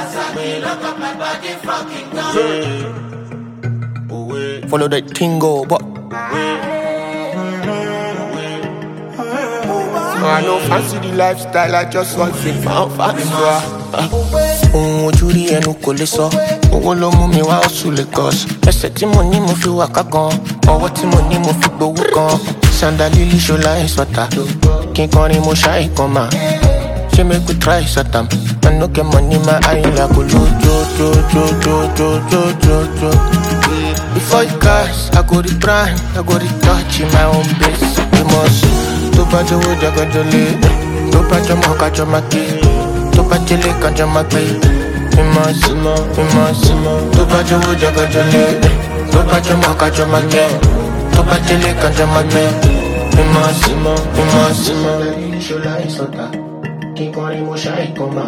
Follow that tingo, but I no fancy the lifestyle, I just want to fancy. Ohun ojú rí ẹnu kò lè sọ, owó ló mú mi wá oṣù Lagos. Ẹsẹ̀ tí mo ní mo fi wà ká gan, ọwọ́ tí mo ní mo fi gbowó gan. Sandalili ṣọlá ìsọ̀tà, kí n kọrin mo ṣáì kan mà. Ṣé make we try Satam? I no get money, my eye like go jo. Before you cast, I go the prime, I go the touch in my own base. You must. Tó bá jọ̀wọ́ jagajole, tó bá jọmọ kájọ máa gbé, tó bá jẹlé kájọ máa gbé. Ìmọ̀. Tó bá jọ̀wọ́ jagajole, tó bá jọmọ kájọ máa gbé, tó bá jẹlé kájọ máa gbé. Ìmọ̀. Ṣọlá ìsọ̀tà, kí n kọrin mo ṣáì kan mà.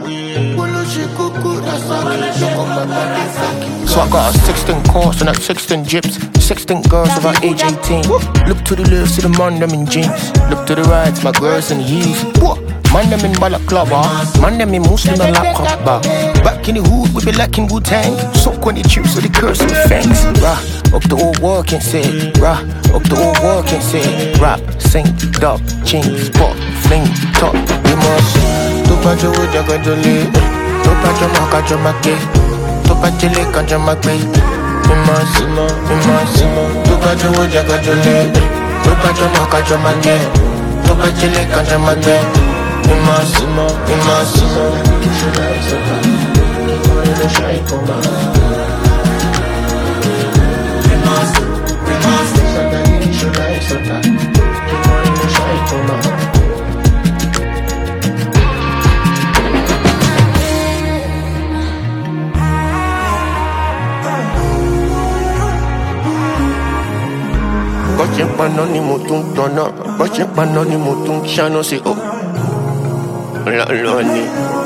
So I got a 16 course and that 16 gyps, 16 girls about age 18. Look to the left, see the man them in jeans. Look to the right, my girls in heels. Man them in balaclava, man them in Muslim and laptop bar. Back in the hood, we be lacking Wu-Tang. Soak on the chips with the curse of the fangs. Rah, up the old work and say, rah, up the old work and say, rap, sing, dub, ching, spot, fling, top, you must. Tó bá jọ̀wọ́ jagajole, tó bá jọmọ kájọ máa gbé, tó bá jẹlé kájọ máa gbé. Ìmọ̀. Tó bá jọ̀wọ́ jagajole, tó bá jọmọ kájọ máa gbé, tó bá jẹlé kájọ máa gbé. Ìmọ̀. Ṣọlá ìsọ̀tà, kí n kọrin mo ṣáì kan mà. Sandalili ṣọlá ìsọ̀tà, kí n kọrin mo ṣáì kan mà. Bọ́ṣẹ́ paná ni mo tún tọ̀nà, bọ́ṣẹ́ paná ni mo tún ṣáná sí o. Lọ́ni.